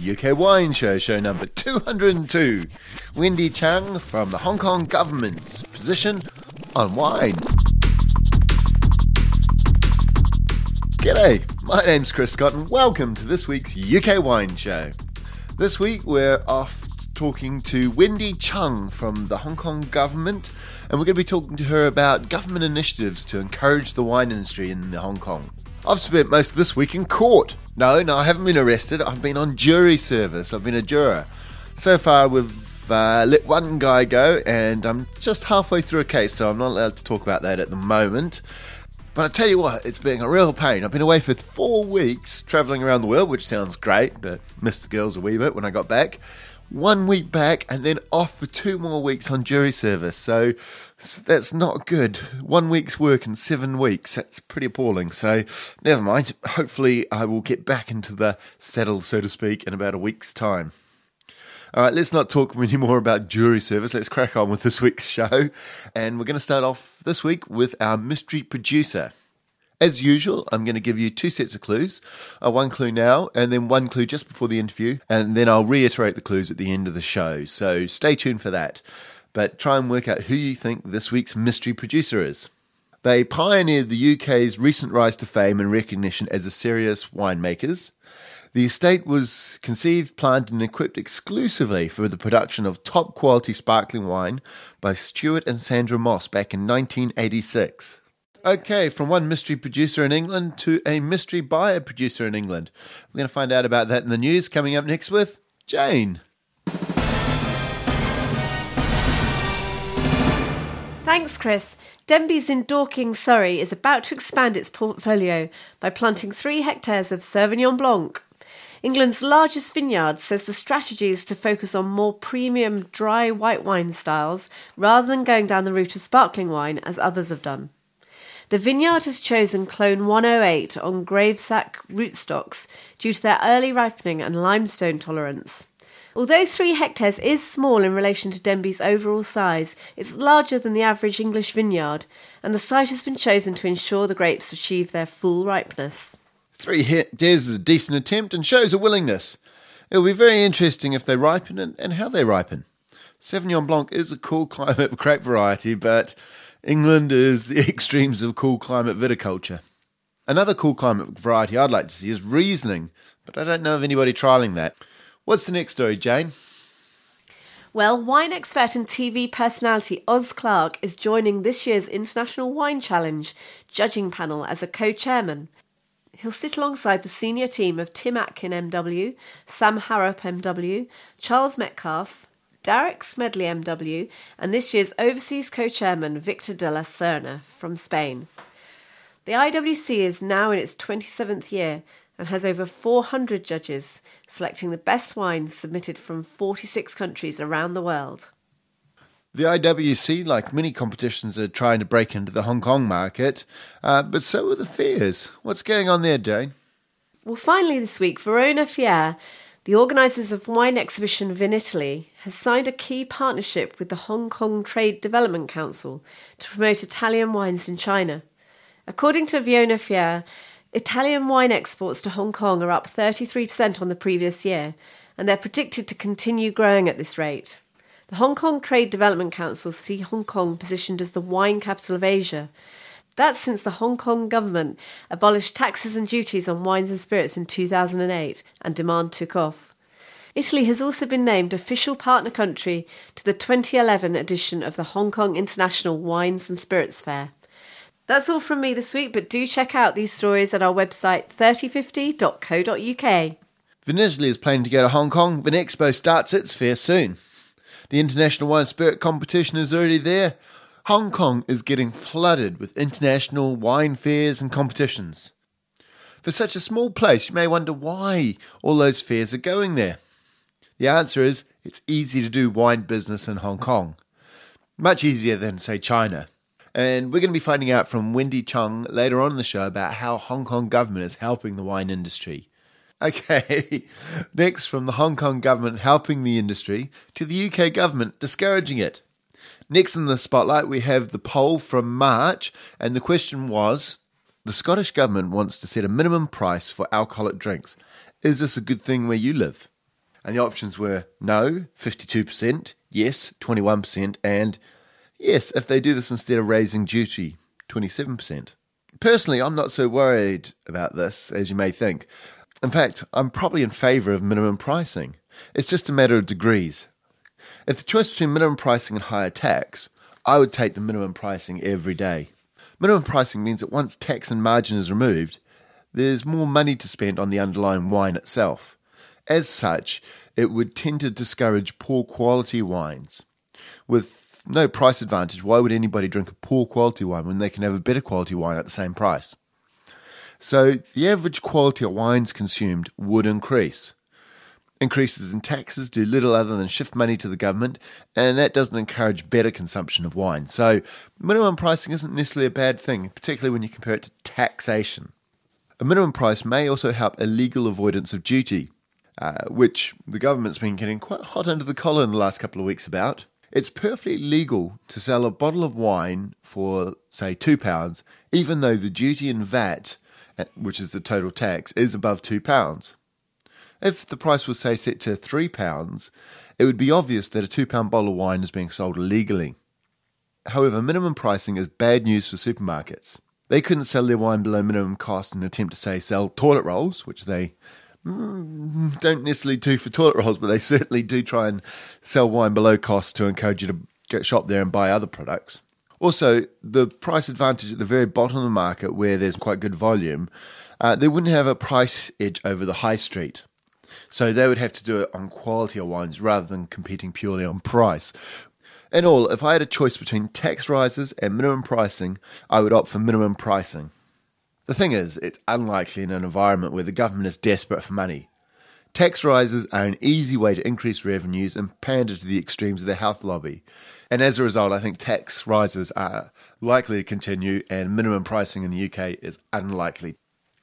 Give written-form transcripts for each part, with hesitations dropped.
UK Wine Show, show number 202. Wendy Chang from the Hong Kong government's position on wine. G'day, my name's Chris Scott and welcome to this week's UK Wine Show. This week we're off talking to Wendy Chang from the Hong Kong government, and we're going to be talking to her about government initiatives to encourage the wine industry in Hong Kong. I've spent most of this week in court. No, I haven't been arrested. I've been on jury service. I've been a juror. So far, we've let one guy go, and I'm just halfway through a case, so I'm not allowed to talk about that at the moment. But I tell you what, it's been a real pain. I've been away for 4 weeks, travelling around the world, which sounds great, but missed the girls a wee bit when I got back. 1 week back, and then off for 2 more weeks on jury service. So that's not good. 1 week's work in 7 weeks. That's pretty appalling. So never mind. Hopefully I will get back into the saddle, so to speak, in about a week's time. All right, let's not talk any more about jury service. Let's crack on with this week's show. And we're going to start off this week with our mystery producer. As usual, I'm going to give you 2 sets of clues. One clue now, and then 1 clue just before the interview. And then I'll reiterate the clues at the end of the show. So stay tuned for that. But try and work out who you think this week's mystery producer is. They pioneered the UK's recent rise to fame and recognition as a serious winemakers. The estate was conceived, planted and equipped exclusively for the production of top quality sparkling wine by Stuart and Sandra Moss back in 1986. Okay, from one mystery producer in England to a mystery buyer producer in England. We're going to find out about that in the news coming up next with Jane. Thanks, Chris. Denbies in Dorking, Surrey is about to expand its portfolio by planting 3 hectares of Sauvignon Blanc. England's largest vineyard says the strategy is to focus on more premium dry white wine styles rather than going down the route of sparkling wine as others have done. The vineyard has chosen Clone 108 on Gravesack rootstocks due to their early ripening and limestone tolerance. Although 3 hectares is small in relation to Denbies' overall size, it's larger than the average English vineyard, and the site has been chosen to ensure the grapes achieve their full ripeness. 3 hectares is a decent attempt and shows a willingness. It'll be very interesting if they ripen and how they ripen. Sauvignon Blanc is a cool climate grape variety, but England is the extremes of cool climate viticulture. Another cool climate variety I'd like to see is Riesling, but I don't know of anybody trialling that. What's the next story, Jane? Well, wine expert and TV personality Oz Clarke is joining this year's International Wine Challenge judging panel as a co-chairman. He'll sit alongside the senior team of Tim Atkin MW, Sam Harrop MW, Charles Metcalfe, Derek Smedley MW, and this year's overseas co-chairman Victor de la Serna from Spain. The IWC is now in its 27th year and has over 400 judges, selecting the best wines submitted from 46 countries around the world. The IWC, like many competitions, are trying to break into the Hong Kong market, but so are the fairs. What's going on there, Jane? Well, finally this week, Verona Fier, the organisers of wine exhibition Vinitaly, has signed a key partnership with the Hong Kong Trade Development Council to promote Italian wines in China. According to Verona Fier, Italian wine exports to Hong Kong are up 33% on the previous year, and they're predicted to continue growing at this rate. The Hong Kong Trade Development Council see Hong Kong positioned as the wine capital of Asia. That's since the Hong Kong government abolished taxes and duties on wines and spirits in 2008 and demand took off. Italy has also been named official partner country to the 2011 edition of the Hong Kong International Wines and Spirits Fair. That's all from me this week, but do check out these stories at our website 3050.co.uk. Vinitaly is planning to go to Hong Kong. Vinexpo starts its fair soon. The International Wine Spirit Competition is already there. Hong Kong is getting flooded with international wine fairs and competitions. For such a small place, you may wonder why all those fairs are going there. The answer is it's easy to do wine business in Hong Kong. Much easier than, say, China. And we're going to be finding out from Wendy Chang later on in the show about how Hong Kong government is helping the wine industry. Okay, next from the Hong Kong government helping the industry to the UK government discouraging it. Next in the spotlight we have the poll from March, and the question was, the Scottish government wants to set a minimum price for alcoholic drinks. Is this a good thing where you live? And the options were no, 52%, yes, 21%, and yes, if they do this instead of raising duty, 27%. Personally, I'm not so worried about this as you may think. In fact, I'm probably in favour of minimum pricing. It's just a matter of degrees. If the choice between minimum pricing and higher tax, I would take the minimum pricing every day. Minimum pricing means that once tax and margin is removed, there's more money to spend on the underlying wine itself. As such, it would tend to discourage poor quality wines. With no price advantage, why would anybody drink a poor quality wine when they can have a better quality wine at the same price? So the average quality of wines consumed would increase. Increases in taxes do little other than shift money to the government, and that doesn't encourage better consumption of wine. So minimum pricing isn't necessarily a bad thing, particularly when you compare it to taxation. A minimum price may also help illegal avoidance of duty, which the government's been getting quite hot under the collar in the last couple of weeks about. It's perfectly legal to sell a bottle of wine for, say, £2, even though the duty and VAT, which is the total tax, is above £2. If the price was, say, set to £3, it would be obvious that a £2 bottle of wine is being sold illegally. However, minimum pricing is bad news for supermarkets. They couldn't sell their wine below minimum cost and attempt to, say, sell toilet rolls, which they don't necessarily do for toilet rolls, but they certainly do try and sell wine below cost to encourage you to get shop there and buy other products. Also, the price advantage at the very bottom of the market, where there's quite good volume, they wouldn't have a price edge over the high street. So they would have to do it on quality of wines rather than competing purely on price. In all, if I had a choice between tax rises and minimum pricing, I would opt for minimum pricing. The thing is, it's unlikely in an environment where the government is desperate for money. Tax rises are an easy way to increase revenues and pander to the extremes of the health lobby. And as a result, I think tax rises are likely to continue and minimum pricing in the UK is unlikely.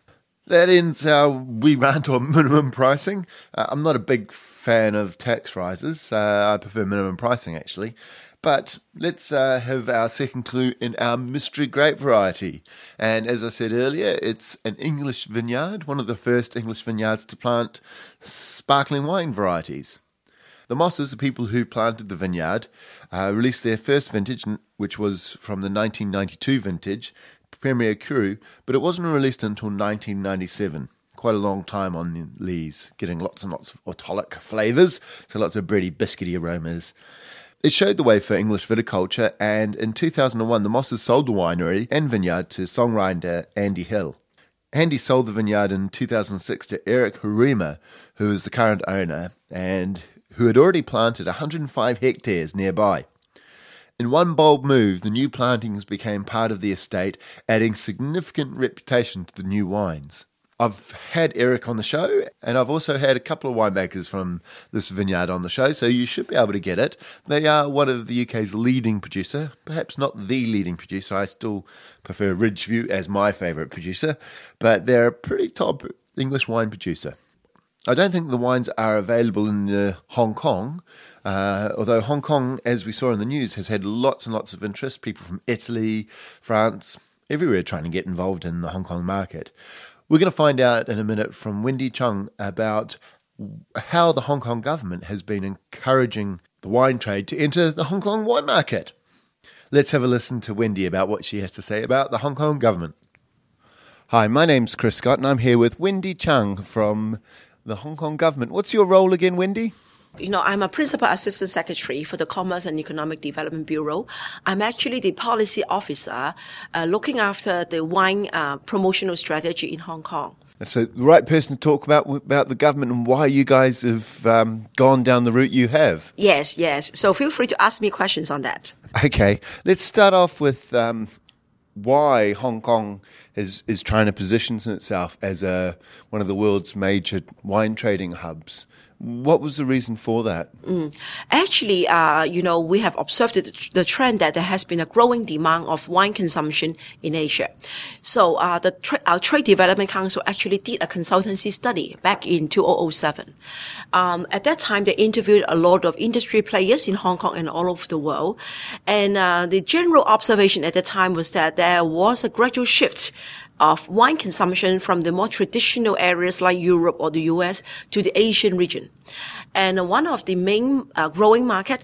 That ends our wee rant on minimum pricing. I'm not a big fan of tax rises. I prefer minimum pricing, actually. But let's have our second clue in our mystery grape variety. And as I said earlier, it's an English vineyard, one of the first English vineyards to plant sparkling wine varieties. The Mosses, the people who planted the vineyard, released their first vintage, which was from the 1992 vintage, Premier Cru, but it wasn't released until 1997. Quite a long time on the lees, getting lots and lots of autolyc flavours, so lots of bready, biscuity aromas. It showed the way for English viticulture, and in 2001 the Mosses sold the winery and vineyard to songwriter Andy Hill. Andy sold the vineyard in 2006 to Eric Hurima, who is the current owner, and who had already planted 105 hectares nearby. In one bold move, the new plantings became part of the estate, adding significant reputation to the new wines. I've had Eric on the show, and I've also had a couple of winemakers from this vineyard on the show, so you should be able to get it. They are one of the UK's leading producer, perhaps not the leading producer. I still prefer Ridgeview as my favourite producer, but they're a pretty top English wine producer. I don't think the wines are available in Hong Kong, although Hong Kong, as we saw in the news, has had lots and lots of interest. People from Italy, France, everywhere trying to get involved in the Hong Kong market. We're going to find out in a minute from Wendy Chung about how the Hong Kong government has been encouraging the wine trade to enter the Hong Kong wine market. Let's have a listen to Wendy about what she has to say about the Hong Kong government. Hi, my name's Chris Scott and I'm here with Wendy Chung from the Hong Kong government. What's your role again, Wendy? I'm a Principal Assistant Secretary for the Commerce and Economic Development Bureau. I'm actually the policy officer looking after the wine promotional strategy in Hong Kong. So the right person to talk about the government and why you guys have gone down the route you have. Yes. So feel free to ask me questions on that. Okay. Let's start off with why Hong Kong is trying to position itself as one of the world's major wine trading hubs. What was the reason for that? Actually, we have observed the trend that there has been a growing demand of wine consumption in Asia. So our Trade Development Council actually did a consultancy study back in 2007. At that time, they interviewed a lot of industry players in Hong Kong and all over the world. And the general observation at the time was that there was a gradual shift of wine consumption from the more traditional areas like Europe or the US to the Asian region. And one of the main growing market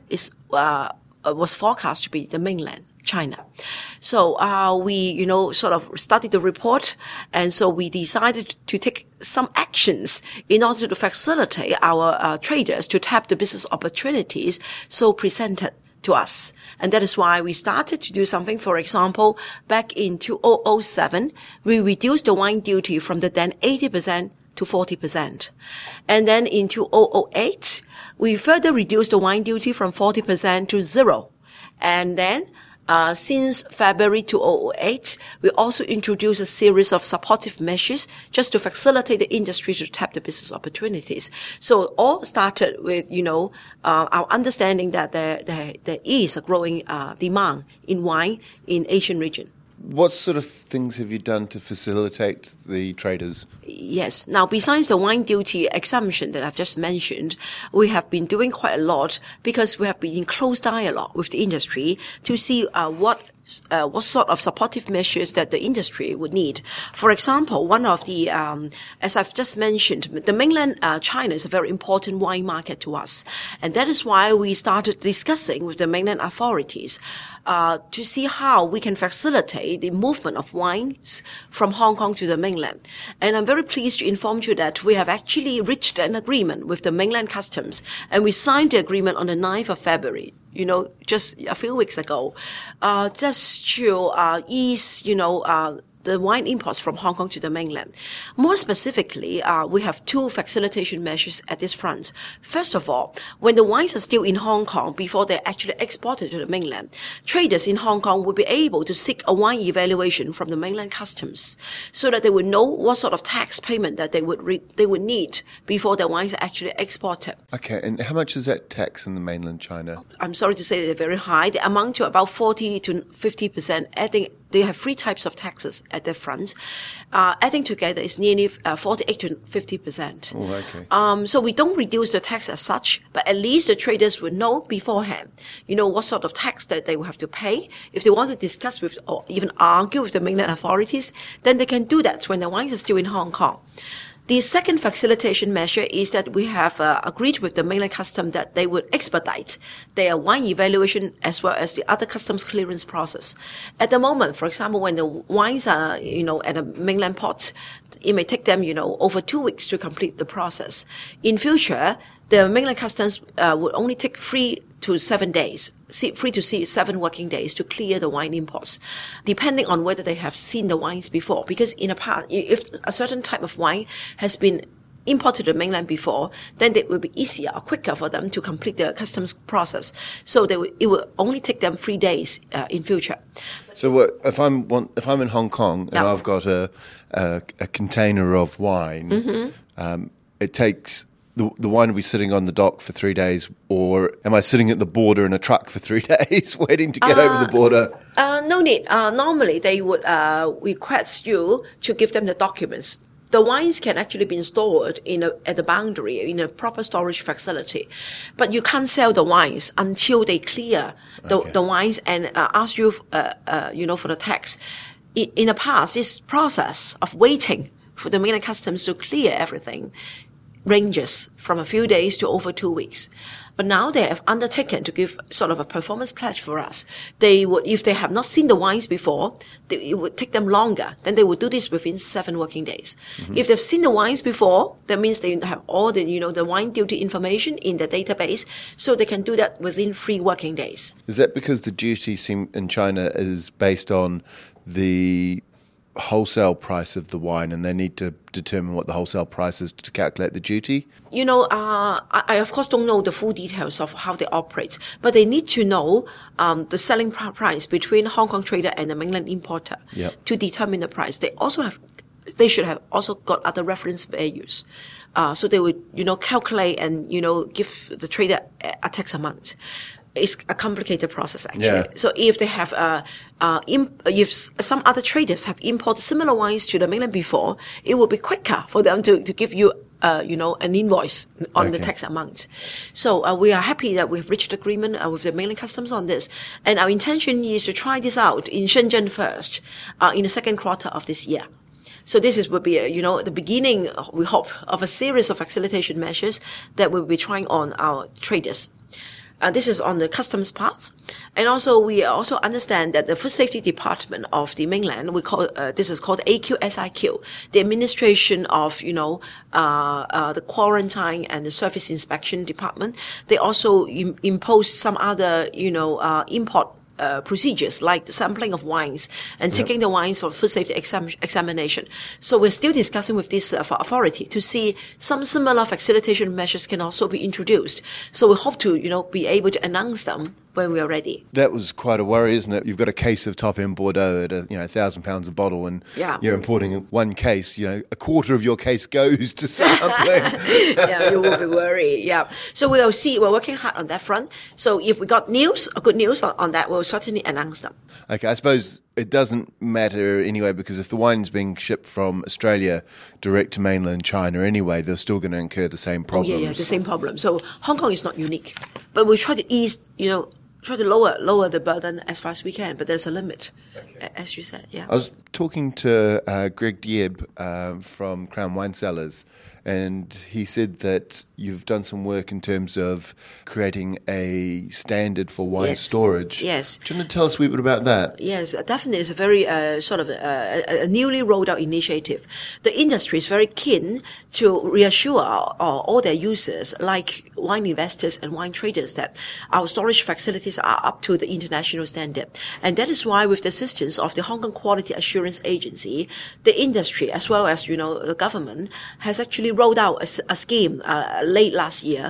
was forecast to be the mainland China. So we, sort of studied the report, and so we decided to take some actions in order to facilitate our traders to tap the business opportunities so presented to us. And that is why we started to do something. For example, back in 2007, we reduced the wine duty from the then 80% to 40%. And then in 2008, we further reduced the wine duty from 40% to 0. And then since February 2008, we also introduced a series of supportive measures just to facilitate the industry to tap the business opportunities. So all started with, our understanding that there is a growing demand in wine in Asian region. What sort of things have you done to facilitate the traders? Yes. Now, besides the wine duty exemption that I've just mentioned, we have been doing quite a lot because we have been in close dialogue with the industry to see what sort of supportive measures that the industry would need. For example, one of the, as I've just mentioned, the mainland China is a very important wine market to us. And that is why we started discussing with the mainland authorities to see how we can facilitate the movement of wines from Hong Kong to the mainland. And I'm very pleased to inform you that we have actually reached an agreement with the mainland customs, and we signed the agreement on the 9th of February. Just a few weeks ago, just to ease, the wine imports from Hong Kong to the mainland. More specifically, we have two facilitation measures at this front. First of all, when the wines are still in Hong Kong before they're actually exported to the mainland, traders in Hong Kong will be able to seek a wine evaluation from the mainland customs so that they would know what sort of tax payment that they would need before the wines are actually exported. Okay, and how much is that tax in the mainland China? I'm sorry to say they're very high. They amount to about 40 to 50%. Adding, they have three types of taxes at the front. Adding together is nearly 48 to 50%. Oh, okay. So we don't reduce the tax as such, but at least the traders would know beforehand, what sort of tax that they will have to pay. If they want to discuss with or even argue with the mainland authorities, then they can do that when the wines are still in Hong Kong. The second facilitation measure is that we have agreed with the mainland customs that they would expedite their wine evaluation as well as the other customs clearance process. At the moment, for example, when the wines are, at a mainland port, it may take them, over 2 weeks to complete the process. In future, the mainland customs would only take 3 to 7 days, 3 to 7 working days to clear the wine imports, depending on whether they have seen the wines before. Because in the past, if a certain type of wine has been imported to the mainland before, then it will be easier or quicker for them to complete the customs process. So it will only take them 3 days in future. So if I'm in Hong Kong and I've got a container of wine, it takes. The wine will be sitting on the dock for 3 days, or am I sitting at the border in a truck for 3 days waiting to get over the border? No need. Normally, they would request you to give them the documents. The wines can actually be stored at the boundary in a proper storage facility, but you can't sell the wines until they clear the wines and ask you, for the tax. In the past, this process of waiting for the mainland customs to clear everything ranges from a few days to over 2 weeks. But now they have undertaken to give sort of a performance pledge for us. They would, if they have not seen the wines before, it would take them longer. Then they would do this within 7 working days. Mm-hmm. If they've seen the wines before, that means they have all the, the wine duty information in the database, so they can do that within 3 working days. Is that because the duty in China is based on the wholesale price of the wine, and they need to determine what the wholesale price is to calculate the duty? I of course don't know the full details of how they operate, but they need to know the selling price between Hong Kong trader and the mainland importer to determine the price. They should have also got other reference values. So they would, calculate and, give the trader a tax amount. It's a complicated process, actually. Yeah. So if they have, if some other traders have imported similar wines to the mainland before, it will be quicker for them to give you, an invoice on the tax amount. So we are happy that we've reached agreement with the mainland customs on this. And our intention is to try this out in Shenzhen first, in the second quarter of this year. So this would be, the beginning, we hope, of a series of facilitation measures that we'll be trying on our traders. This is on the customs parts. And also, we also understand that the Food Safety Department of the mainland, this is called AQSIQ, the administration of, the quarantine and the service inspection department. They also impose some other, import procedures like the sampling of wines and taking the wines for food safety examination. So we're still discussing with this authority to see some similar facilitation measures can also be introduced. So we hope to, be able to announce them when we are ready. That was quite a worry, isn't it? You've got a case of top-end Bordeaux at £1,000 a bottle, and you're importing one case. A quarter of your case goes to sampling. Yeah, you will be worried. Yeah, so we'll see. We're working hard on that front. So if we got news or good news on that, we'll certainly announce them. Okay, I suppose it doesn't matter anyway, because if the wine's being shipped from Australia direct to mainland China anyway, they're still going to incur the same problems. Yeah, the same problem. So Hong Kong is not unique, but we try to ease, try to lower the burden as far as we can, but there's a limit, as you said. Yeah. I was talking to Greg Dieb from Crown Wine Cellars, and he said that you've done some work in terms of creating a standard for wine storage. Yes. Do you want to tell us a wee bit about that? Yes, definitely. It's a very a newly rolled out initiative. The industry is very keen to reassure all their users, like wine investors and wine traders, that our storage facilities are up to the international standard. And that is why, with the assistance of the Hong Kong Quality Assurance Agency, the industry, as well as, the government, has actually rolled out a scheme late last year,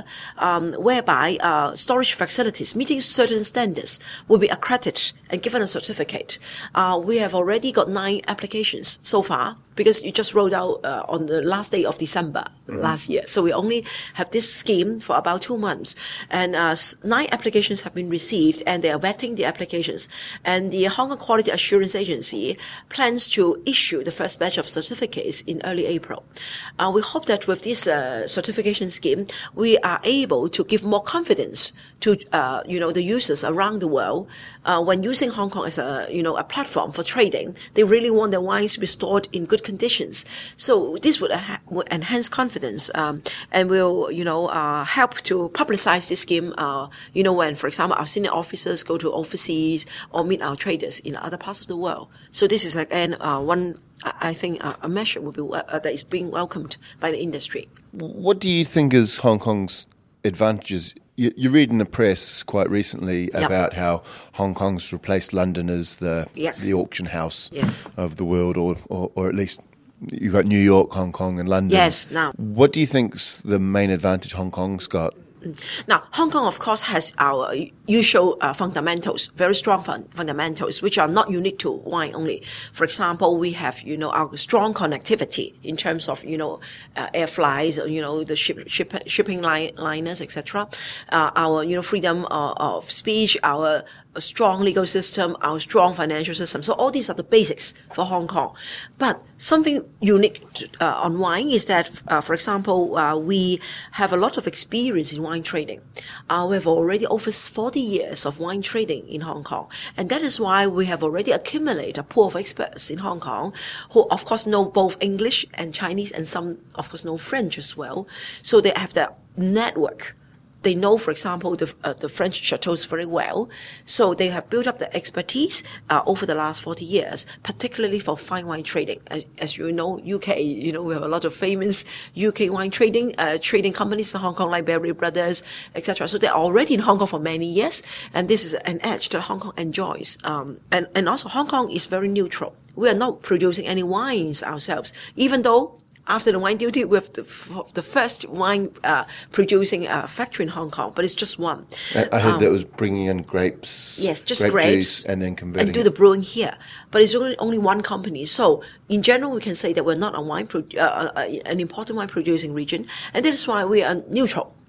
whereby storage facilities meeting certain standards will be accredited and given a certificate. We have already got 9 applications so far, because you just rolled out on the last day of December last year. So we only have this scheme for about 2 months. And 9 applications have been received, and they are vetting the applications. And the Hong Kong Quality Assurance Agency plans to issue the first batch of certificates in early April. We hope that with this certification scheme, we are able to give more confidence to the users around the world when using Hong Kong as a platform for trading. They really want their wines to be stored in good conditions. So this would enhance confidence and will help to publicize this scheme. When, for example, our senior officers go to overseas or meet our traders in other parts of the world. So this is again one. I think a measure will be that is being welcomed by the industry. What do you think is Hong Kong's advantages? You read in the press quite recently about how Hong Kong's replaced London as the auction house of the world, or at least you've got New York, Hong Kong, and London. Yes. Now, what do you think's the main advantage Hong Kong's got? Now, Hong Kong, of course, has our usual fundamentals, very strong fundamentals, which are not unique to wine only. For example, we have, our strong connectivity in terms of, air flights, the shipping liners, etc. Our, freedom of speech, our strong legal system, our strong financial system. So all these are the basics for Hong Kong. But something unique on wine is that, for example, we have a lot of experience in wine trading. We have already over 40 years of wine trading in Hong Kong. And that is why we have already accumulated a pool of experts in Hong Kong who, of course, know both English and Chinese, and some, of course, know French as well. So they have that network. They know, for example, the French chateaus very well. So they have built up the expertise over the last 40 years, particularly for fine wine trading. As you know, UK, we have a lot of famous UK wine trading companies in Hong Kong, like Berry Brothers, etc. So they're already in Hong Kong for many years, and this is an edge that Hong Kong enjoys. And also Hong Kong is very neutral. We are not producing any wines ourselves, even though after the wine duty, we have the first wine producing factory in Hong Kong, but it's just one. I heard that was bringing in grapes. Yes, just grape grapes, juice, and then converting and do the brewing here. But it's only one company. So in general, we can say that we're not an important wine producing region, and that is why we are neutral.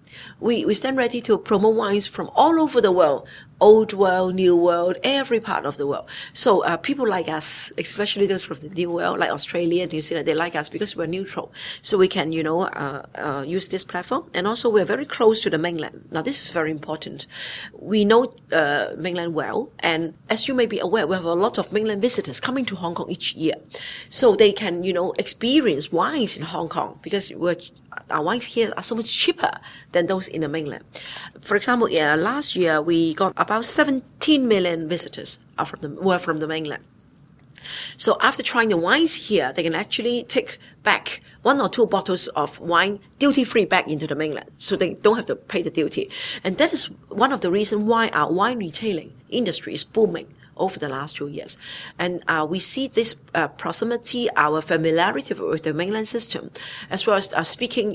We stand ready to promote wines from all over the world, old world, new world, every part of the world. So people like us, especially those from the new world, like Australia, New Zealand, they like us because we're neutral. So we can, use this platform. And also we're very close to the mainland. Now this is very important. We know mainland well. And as you may be aware, we have a lot of mainland visitors coming to Hong Kong each year. So they can, experience wines in Hong Kong because our wines here are so much cheaper than those in the mainland. For example, last year we got about 17 million visitors were from the mainland. So after trying the wines here, they can actually take back 1 or 2 bottles of wine duty-free back into the mainland. So they don't have to pay the duty. And that is one of the reasons why our wine retailing industry is booming over the last 2 years. And we see this proximity, our familiarity with the mainland system, as well as speaking,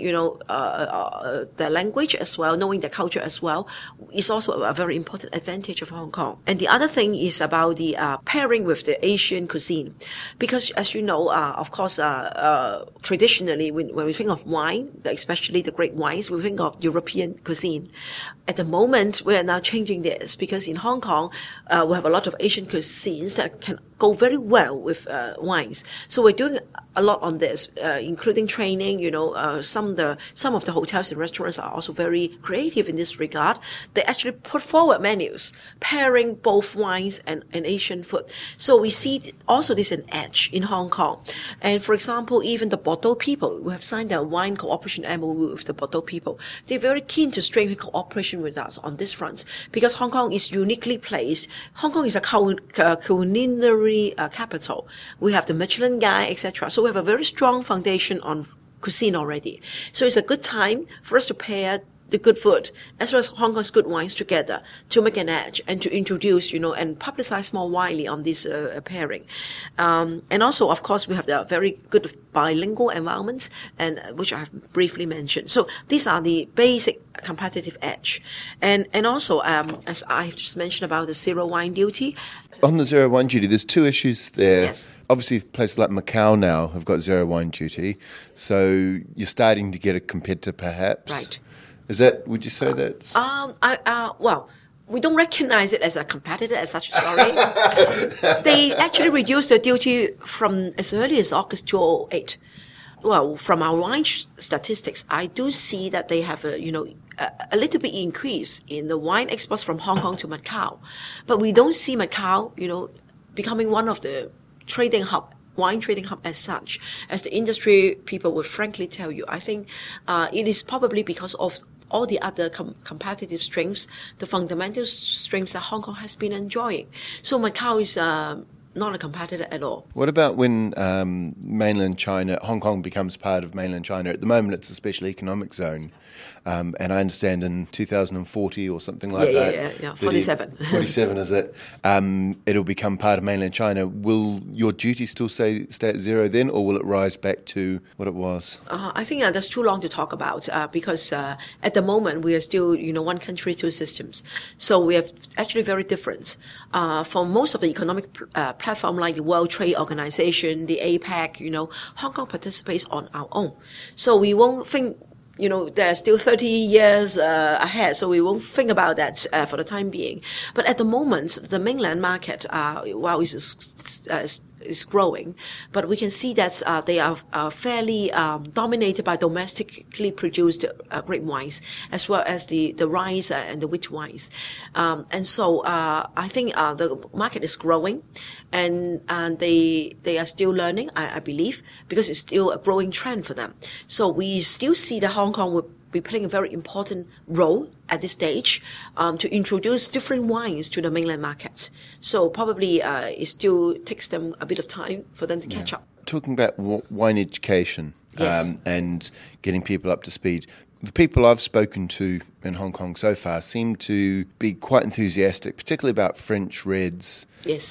the language as well, knowing the culture as well, is also a very important advantage of Hong Kong. And the other thing is about the pairing with the Asian cuisine. Because as you know, of course, traditionally, when we think of wine, especially the great wines, we think of European cuisine. At the moment, we are now changing this because in Hong Kong, we have a lot of Asian cuisines that can go very well with wines. So we're doing a lot on this, including training. Some of the hotels and restaurants are also very creative in this regard. They actually put forward menus pairing both wines and Asian food. So we see also this an edge in Hong Kong. And for example, even the Bordeaux people, we have signed a wine cooperation MOU with the Bordeaux people. They're very keen to strengthen cooperation with us on this front because Hong Kong is uniquely placed. Hong Kong is a culinary capital. We have the Michelin Guide, etc. So we have a very strong foundation on cuisine already. So it's a good time for us to pair the good food as well as Hong Kong's good wines together to make an edge and to introduce, and publicize more widely on this pairing. And also, of course, we have the very good bilingual environment, and which I have briefly mentioned. So these are the basic competitive edge. And also, as I have just mentioned about the zero wine duty. On the zero wine duty, there's 2 issues there. Yes. Obviously, places like Macau now have got zero wine duty, so you're starting to get a competitor, perhaps. Right. Would you say that's... Well, we don't recognize it as a competitor as such, sorry. They actually reduced the duty from as early as August 2008. Well, from our wine statistics, I do see that they have a little bit increase in the wine exports from Hong Kong to Macau. But we don't see Macau, becoming one of the wine trading hub as such. As the industry people would frankly tell you, I think it is probably because of all the other competitive strengths, the fundamental strengths that Hong Kong has been enjoying. So Macau is not a competitor at all. What about when mainland China, Hong Kong becomes part of mainland China? At the moment, it's a special economic zone. And I understand in 2040 or something like that. Yeah. 47. 47 is it? It'll become part of mainland China. Will your duty still stay at zero then, or will it rise back to what it was? I think that's too long to talk about because at the moment we are still, one country, 2 systems. So we are actually very different. For most of the economic platform like the World Trade Organization, the APEC, Hong Kong participates on our own. So we won't think there's still 30 years ahead, so we won't think about that for the time being. But at the moment, the mainland market, is growing, but we can see that they are fairly dominated by domestically produced grape wines, as well as the rice and the wheat wines. And so I think the market is growing, and they are still learning, I believe, because it's still a growing trend for them. So we still see that Hong Kong will be playing a very important role at this stage to introduce different wines to the mainland market. So probably it still takes them a bit of time for them to catch up. Talking about wine education Yes. And getting people up to speed, the people I've spoken to in Hong Kong so far seem to be quite enthusiastic, particularly about French reds. Yes.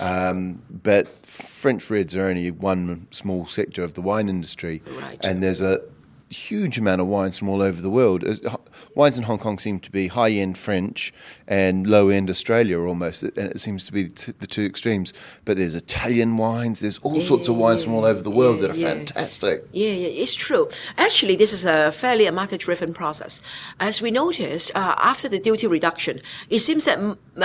But French reds are only one small sector of the wine industry. Right. And there's a huge amount of wines from all over the world. Wines in Hong Kong seem to be high-end French and low-end Australia almost, and it seems to be the two extremes. But there's Italian wines, there's all sorts of wines from all over the world that are fantastic. Yeah, it's true. Actually, this is a fairly market-driven process. As we noticed, after the duty reduction, it seems that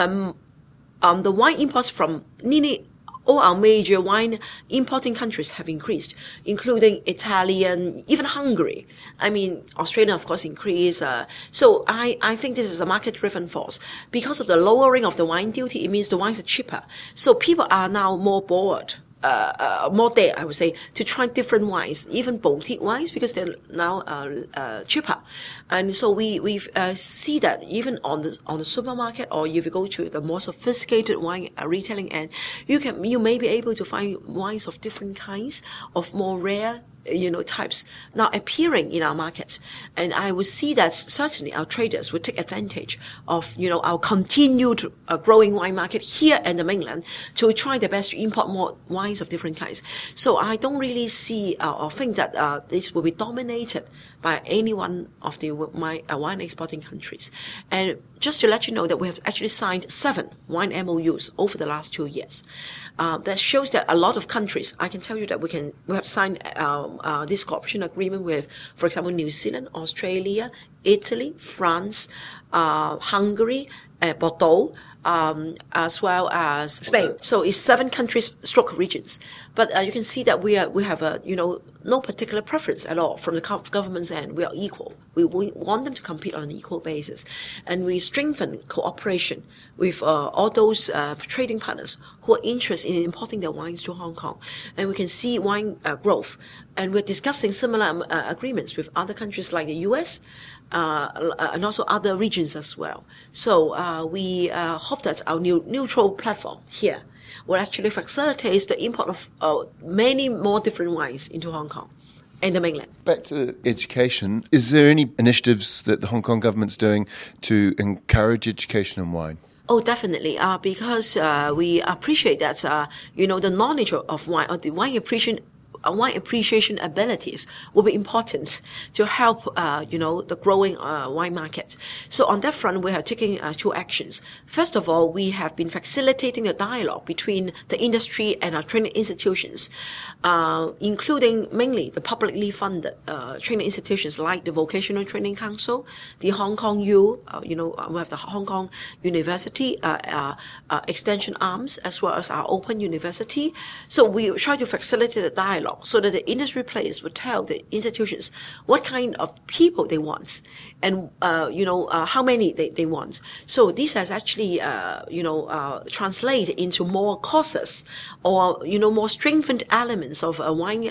the wine imports from nearly all our major wine importing countries have increased, including Italian, even Hungary. I mean, Australia, of course, increased. So I think this is a market-driven force. Because of the lowering of the wine duty, it means the wines are cheaper. So people are now more bored. More there, I would say, to try different wines, even boutique wines, because they're now cheaper. And so we see that even on the supermarket, or if you go to the more sophisticated wine retailing end, you may be able to find wines of different kinds, of more rare types now appearing in our markets. And I would see that certainly our traders would take advantage of, our continued growing wine market here in the mainland to try their best to import more wines of different kinds. So I don't really see or think that this will be dominated by any one of the wine exporting countries. And just to let you know that we have actually signed 7 wine MOUs over the last 2 years. That shows that a lot of countries, I can tell you that we have signed this cooperation agreement with, for example, New Zealand, Australia, Italy, France, Hungary, Bordeaux, as well as Spain. So it's 7 countries stroke regions. But you can see that we have no particular preference at all from the government's end. We are equal. We want them to compete on an equal basis. And we strengthen cooperation with all those trading partners who are interested in importing their wines to Hong Kong. And we can see wine growth. And we're discussing similar agreements with other countries like the US, and also other regions as well. So we hope that our neutral platform here will actually facilitate the import of many more different wines into Hong Kong and the mainland. Back to education, is there any initiatives that the Hong Kong government's doing to encourage education in wine? Oh, definitely. Because we appreciate that, the knowledge of wine, or the wine appreciation abilities will be important to help, the growing wine market. So on that front, we are taking 2 actions. First of all, we have been facilitating the dialogue between the industry and our training institutions, including mainly the publicly funded training institutions like the Vocational Training Council, the Hong Kong U, we have the Hong Kong University extension arms, as well as our Open University. So we try to facilitate the dialogue so that the industry players would tell the institutions what kind of people they want and, how many they want. So this has actually, translated into more courses or, more strengthened elements of wine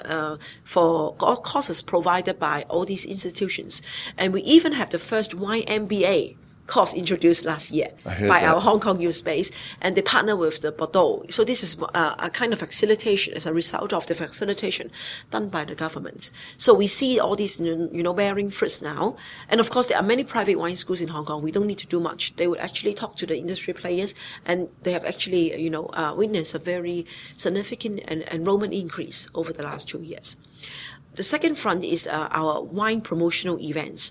for courses provided by all these institutions. And we even have the first wine MBA course introduced last year by our Hong Kong U space, and they partner with the Bordeaux. So this is a kind of facilitation as a result of the facilitation done by the government. So we see all these, bearing fruits now. And of course, there are many private wine schools in Hong Kong. We don't need to do much. They would actually talk to the industry players, and they have actually, witnessed a very significant enrollment increase over the last 2 years. The second front is our wine promotional events.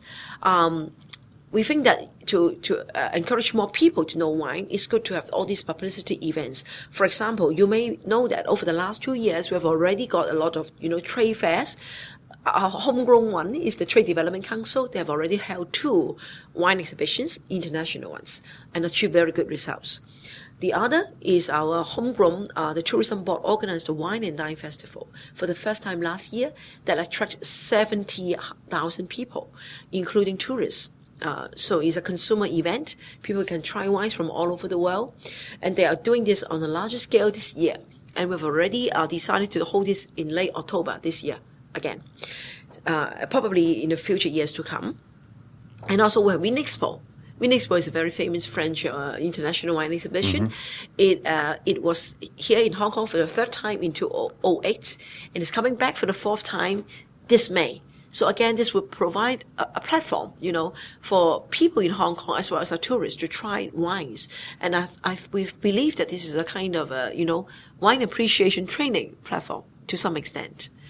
We think that to encourage more people to know wine, it's good to have all these publicity events. For example, you may know that over the last 2 years, we have already got a lot of, trade fairs. Our homegrown one is the Trade Development Council. They have already held 2 wine exhibitions, international ones, and achieved very good results. The other is our homegrown, the Tourism Board organized the Wine and Dine Festival for the first time last year that attracted 70,000 people, including tourists. So it's a consumer event. People can try wines from all over the world. And they are doing this on a larger scale this year. And we've already decided to hold this in late October this year again, probably in the future years to come. And also we have Vinexpo. Vinexpo is a very famous French international wine exhibition. Mm-hmm. It was here in Hong Kong for the 3rd time in 2008, and it's coming back for the 4th time this May. So again, this will provide a platform, for people in Hong Kong as well as our tourists to try wines. And we believe that this is a kind of, wine appreciation training platform to some extent.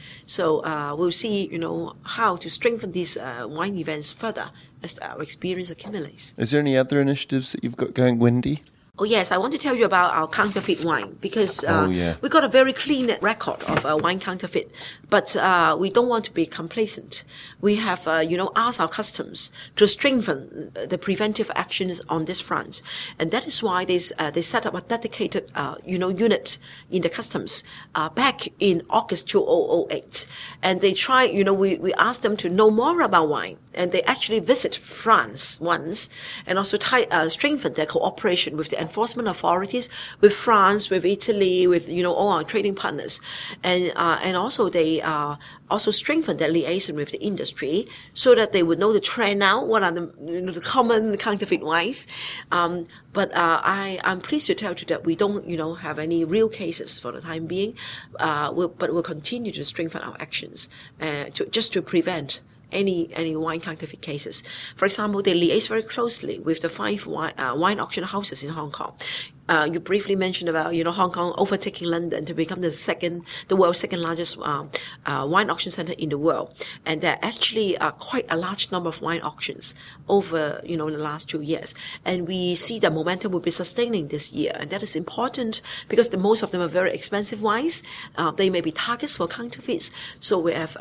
So we'll see, how to strengthen these wine events further as our experience accumulates. Is there any other initiatives that you've got going, Wendy? Oh, yes, I want to tell you about our counterfeit wine because yeah. we got a very clean record of wine counterfeit, but we don't want to be complacent. We have, asked our customs to strengthen the preventive actions on this front. And that is why they set up a dedicated, unit in the customs back in August 2008. And they try, we asked them to know more about wine. And they actually visit France once and also strengthen their cooperation with the enforcement authorities, with France, with Italy, with, all our trading partners. And also they also strengthen their liaison with the industry so that they would know the trend now, what are the common counterfeit wines. But I'm pleased to tell you that we don't, have any real cases for the time being. But we'll continue to strengthen our actions to prevent any wine counterfeit cases. For example, they liaise very closely with the 5 wine auction houses in Hong Kong. You briefly mentioned about, Hong Kong overtaking London to become the world's second largest wine auction center in the world. And there actually are quite a large number of wine auctions over, the last 2 years. And we see the momentum will be sustaining this year. And that is important because most of them are very expensive wines. They may be targets for counterfeits. So we have,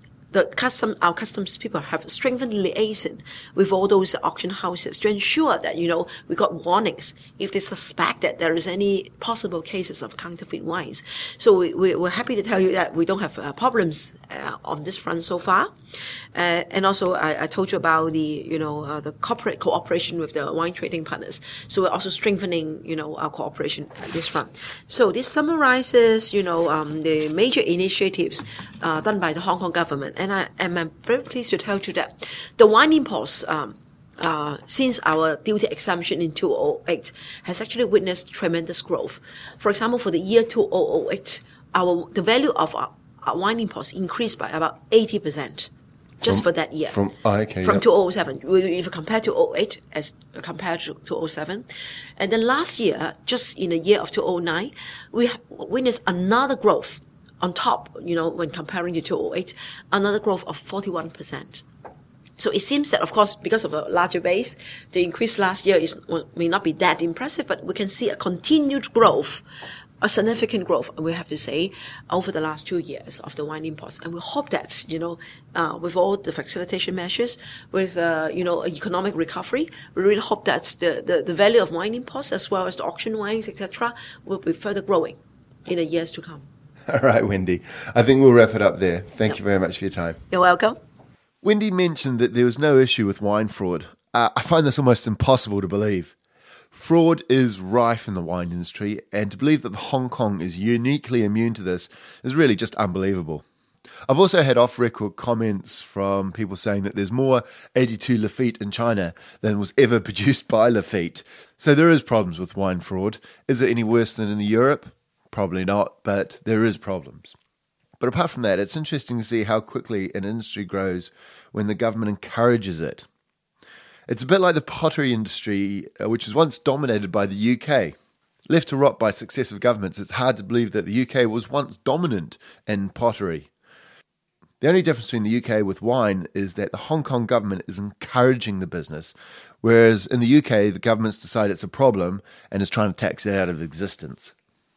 our customs people have strengthened liaison with all those auction houses to ensure that, we got warnings if they suspect that there is any possible cases of counterfeit wines. So we're happy to tell you that we don't have problems on this front so far. And also I told you about the corporate cooperation with the wine trading partners. So we're also strengthening, our cooperation at this front. So this summarizes, the major initiatives done by the Hong Kong government. And I'm very pleased to tell you that the wine imports, since our duty exemption in 2008 has actually witnessed tremendous growth. For example, for the year 2008, the value of our wine imports increased by about 80%. For that year. From 2007. If you compare to 2008 as compared to 2007. And then last year, just in the year of 2009, we witnessed another growth on top, when comparing to 2008, another growth of 41%. So it seems that, of course, because of a larger base, the increase last year may not be that impressive, but we can see a continued growth, a significant growth, we have to say, over the last 2 years of the wine imports. And we hope that, with all the facilitation measures, with, economic recovery, we really hope that the value of wine imports as well as the auction wines, etc., will be further growing in the years to come. All right, Wendy. I think we'll wrap it up there. Thank you very much for your time. You're welcome. Wendy mentioned that there was no issue with wine fraud. I find this almost impossible to believe. Fraud is rife in the wine industry, and to believe that Hong Kong is uniquely immune to this is really just unbelievable. I've also had off-record comments from people saying that there's more 82 Lafite in China than was ever produced by Lafite. So there is problems with wine fraud. Is it any worse than in Europe? Probably not, but there is problems. But apart from that, it's interesting to see how quickly an industry grows when the government encourages it. It's a bit like the pottery industry, which was once dominated by the UK. Left to rot by successive governments, it's hard to believe that the UK was once dominant in pottery. The only difference between the UK with wine is that the Hong Kong government is encouraging the business, whereas in the UK, the government's decided it's a problem and is trying to tax it out of existence.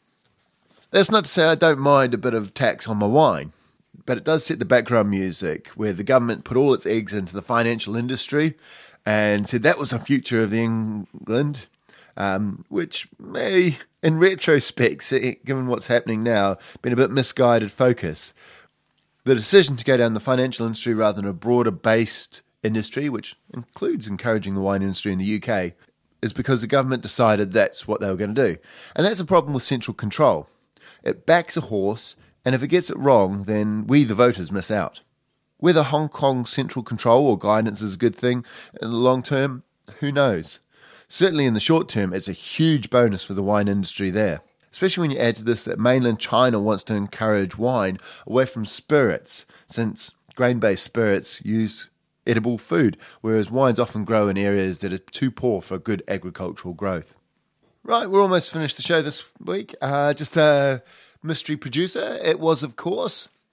That's not to say I don't mind a bit of tax on my wine, but it does set the background music where the government put all its eggs into the financial industry and said that was the future of England, which may, in retrospect, given what's happening now, been a bit misguided focus. The decision to go down the financial industry rather than a broader-based industry, which includes encouraging the wine industry in the UK, is because the government decided that's what they were going to do. And that's a problem with central control. It backs a horse, and if it gets it wrong, then we, the voters, miss out. Whether Hong Kong's central control or guidance is a good thing in the long term, who knows? Certainly in the short term, it's a huge bonus for the wine industry there. Especially when you add to this that mainland China wants to encourage wine away from spirits, since grain-based spirits use edible food, whereas wines often grow in areas that are too poor for good agricultural growth. Right, we're almost finished the show this week. Just a mystery producer. It was, of course,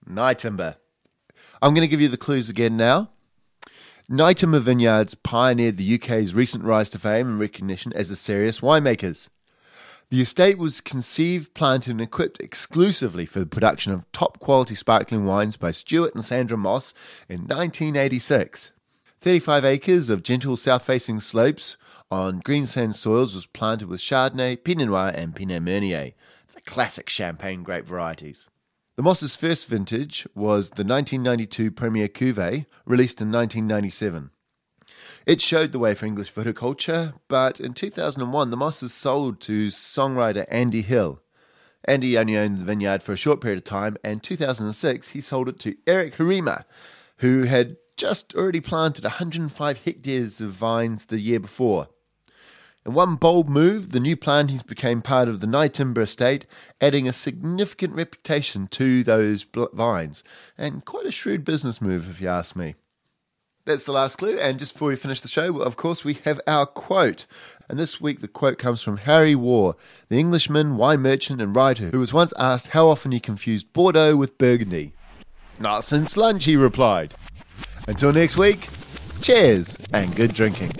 Nyetimber. I'm going to give you the clues again now. Nyetimber Vineyards pioneered the UK's recent rise to fame and recognition as the serious winemakers. The estate was conceived, planted and equipped exclusively for the production of top-quality sparkling wines by Stuart and Sandra Moss in 1986. 35 acres of gentle south-facing slopes on green sand soils was planted with Chardonnay, Pinot Noir and Pinot Meunier, the classic champagne grape varieties. The Moss's first vintage was the 1992 Premier Cuvée, released in 1997. It showed the way for English viticulture, but in 2001 the Mosses sold to songwriter Andy Hill. Andy only owned the vineyard for a short period of time, and in 2006 he sold it to Eric Harima, who had just already planted 105 hectares of vines the year before. In one bold move, the new plantings became part of the Nyetimber estate, adding a significant reputation to those vines, and quite a shrewd business move if you ask me. That's the last clue, and just before we finish the show, of course, we have our quote. And this week the quote comes from Harry Waugh, the Englishman, wine merchant and writer, who was once asked how often he confused Bordeaux with Burgundy. "Not since lunch," he replied. Until next week, cheers and good drinking.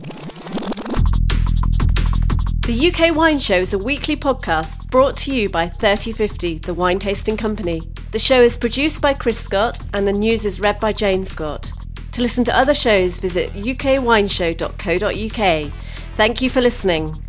The UK Wine Show is a weekly podcast brought to you by 3050, the wine tasting company. The show is produced by Chris Scott and the news is read by Jane Scott. To listen to other shows, visit ukwineshow.co.uk. Thank you for listening.